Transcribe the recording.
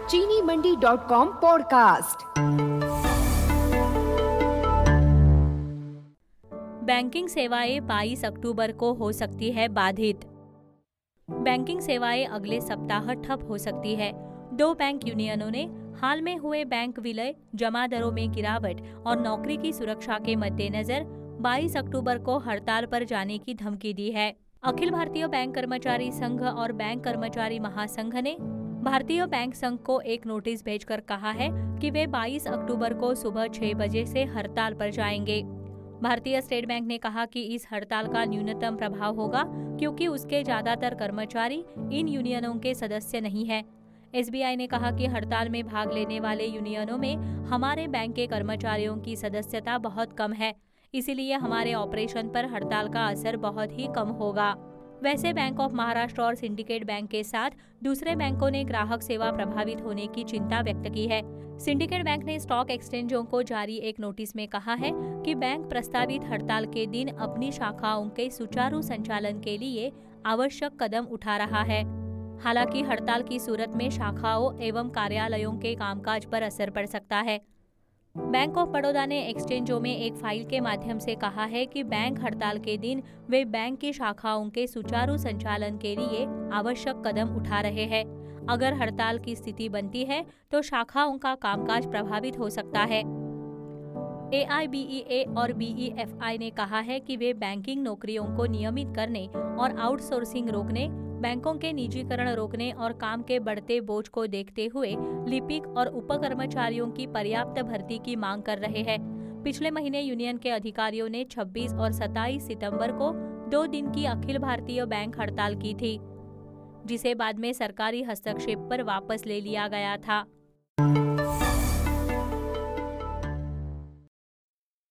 चीनीमंडी.com podcast. Banking सेवाएं 22 अक्टूबर को हो सकती है बाधित। बैंकिंग सेवाएं अगले सप्ताह ठप हो सकती है। 2 बैंक यूनियनों ने हाल में हुए बैंक विलय, जमा दरों में गिरावट और नौकरी की सुरक्षा के मद्देनजर 22 अक्टूबर को हड़ताल पर जाने की धमकी दी है। अखिल भारतीय बैंक कर्मचारी संघ और बैंक कर्मचारी महासंघ ने भारतीय बैंक संघ को एक नोटिस भेजकर कहा है कि वे 22 अक्टूबर को सुबह 6 बजे से हड़ताल पर जाएंगे। भारतीय स्टेट बैंक ने कहा कि इस हड़ताल का न्यूनतम प्रभाव होगा क्योंकि उसके ज्यादातर कर्मचारी इन यूनियनों के सदस्य नहीं हैं। एसबीआई ने कहा कि हड़ताल में भाग लेने वाले यूनियनों में हमारे बैंक के कर्मचारियों की सदस्यता बहुत कम है, इसीलिए हमारे ऑपरेशन पर हड़ताल का असर बहुत ही कम होगा। वैसे बैंक ऑफ महाराष्ट्र और सिंडिकेट बैंक के साथ दूसरे बैंकों ने ग्राहक सेवा प्रभावित होने की चिंता व्यक्त की है। सिंडिकेट बैंक ने स्टॉक एक्सचेंजों को जारी एक नोटिस में कहा है कि बैंक प्रस्तावित हड़ताल के दिन अपनी शाखाओं के सुचारू संचालन के लिए आवश्यक कदम उठा रहा है। हालांकि हड़ताल की सूरत में शाखाओं एवं कार्यालयों के कामकाज पर असर पड़ सकता है। बैंक ऑफ बड़ौदा ने एक्सचेंजों में एक फाइल के माध्यम से कहा है कि बैंक हड़ताल के दिन वे बैंक की शाखाओं के सुचारू संचालन के लिए आवश्यक कदम उठा रहे हैं। अगर हड़ताल की स्थिति बनती है तो शाखाओं का कामकाज प्रभावित हो सकता है। AIBEA और BEFI ने कहा है कि वे बैंकिंग नौकरियों को नियमित करने और आउटसोर्सिंग रोकने, बैंकों के निजीकरण रोकने और काम के बढ़ते बोझ को देखते हुए लिपिक और उपकर्मचारियों की पर्याप्त भर्ती की मांग कर रहे हैं। पिछले महीने यूनियन के अधिकारियों ने 26 और 27 सितंबर को 2 दिन की अखिल भारतीय बैंक हड़ताल की थी, जिसे बाद में सरकारी हस्तक्षेप पर वापस ले लिया गया था।